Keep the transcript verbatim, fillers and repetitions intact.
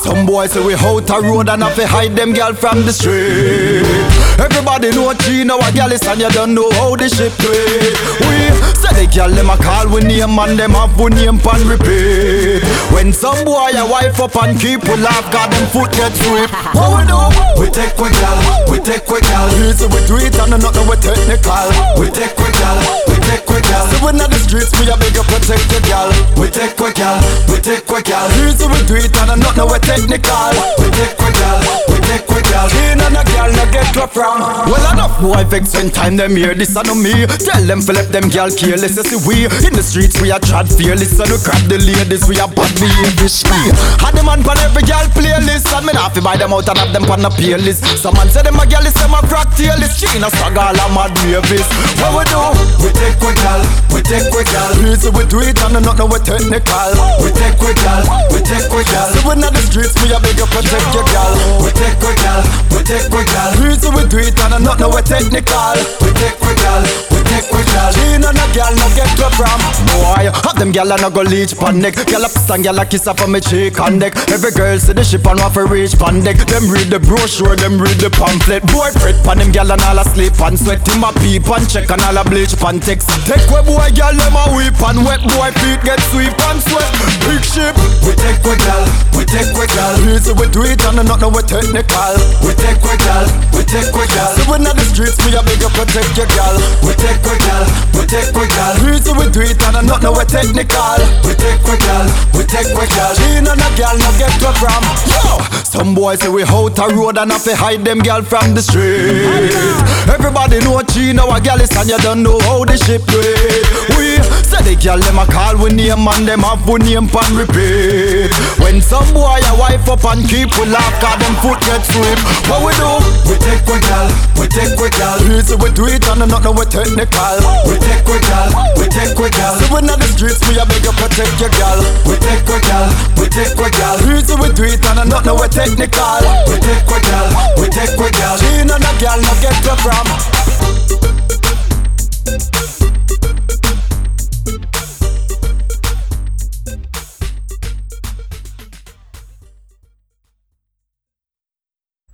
Some boys say we out a road and have to hide them girl from the street. Everybody know Gina a girl is and you don't know how the ship play. We say the girl them a call we name and them have we name pan repeat. When some boy a wife up and keep we laugh, got them foot get sweep. What we do? We take we gal, we take we gal. Easy we do it and nothing we technical. We take we gal, we take we gal. So when on the streets we a beg you protect your gal. We take we gal, we take we gal. Easy we do it and nothing we technical. We take we gal, we take we gal. Clean and a gal no get you from. Well enough boy vex when time them hear this and no me. Tell them to let them gal careless. You see we in the streets we a trad fearless and we grab the ladies we a bad behavior. Had them on pan every gal playlist and me not fi buy them out and have them pan a playlist. Some man say them a gal is them a crack tailist. She no struggle all a mad Davis. What we do? We take we gal, we take we gal. Easy we do it and nothing we technical. We take we gal, we take we gal. So when on the streets we a beg you protect your gal. We take we gal, we take we gal. Easy we do it and nothing we technical. We take we gal, we take we gal. She no no gal no get you from. Boy, have them gal and no go leech pan neck. Gal a piss and gal a kiss off on me cheek and neck. Every girl see the ship and want to reach pan deck. Them read the brochure, them read the pamphlet. Boy fret pan them gal and all a sleep and sweat. Him a peep and check and all a bleach pan text. Take we boy gal them a weep and wet. Boy feet get sweep and sweat. Big ship. We take we gal, we take we gal. Easy we do it and nothing we technical. We take we gal, we take we gal. So when on the streets we a beg you protect your gal. We take we gal, we take we gal. Easy we do it and nothing we technical. We take we gal, we take we gal. She no no gal no get you from. Yo, some boys say we out a road and have to hide them gal from the street. Everybody know Gina a gal is and you don't know how the ship play. We say the gal them a call we name and them have we name pan repeat. When some boy a wife up and keep we laugh, cause them foot get sweep. What we do? We take we gal, we take we gal. Easy we do it and nothing we technical. We take we gal, we take we gal. So when on the streets we a beg you protect your gal. We take we gal, we take we gal. Easy we do it and nothing we technical. We take we gal, we take we gal. She no no gal no get you from.